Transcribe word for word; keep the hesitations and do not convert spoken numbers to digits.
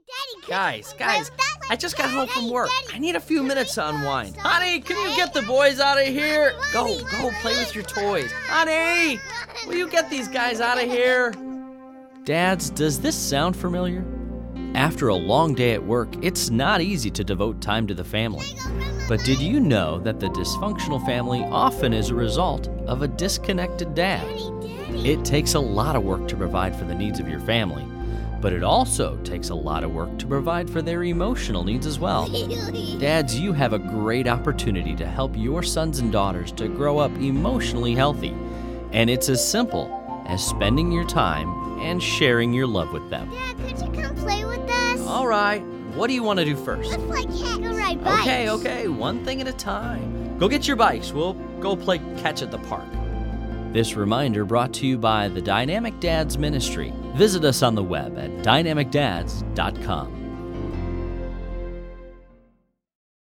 Guys, guys, I just got home from work. I need a few minutes to unwind. Honey, can you get the boys out of here? Go, go play with your toys. Honey, will you get these guys out of here? Dads, does this sound familiar? After a long day at work, it's not easy to devote time to the family. But did you know that the dysfunctional family often is a result of a disconnected dad? It takes a lot of work to provide for the needs of your family, but it also takes a lot of work to provide for their emotional needs as well. Dads, you have a great opportunity to help your sons and daughters to grow up emotionally healthy, and it's as simple as spending your time and sharing your love with them. Dad, could you come play with us? All right. What do you want to do first? Let's play catch or ride bikes. Okay, okay, one thing at a time. Go get your bikes. We'll go play catch at the park. This reminder brought to you by the Dynamic Dads Ministry. Visit us on the web at dynamic dads dot com.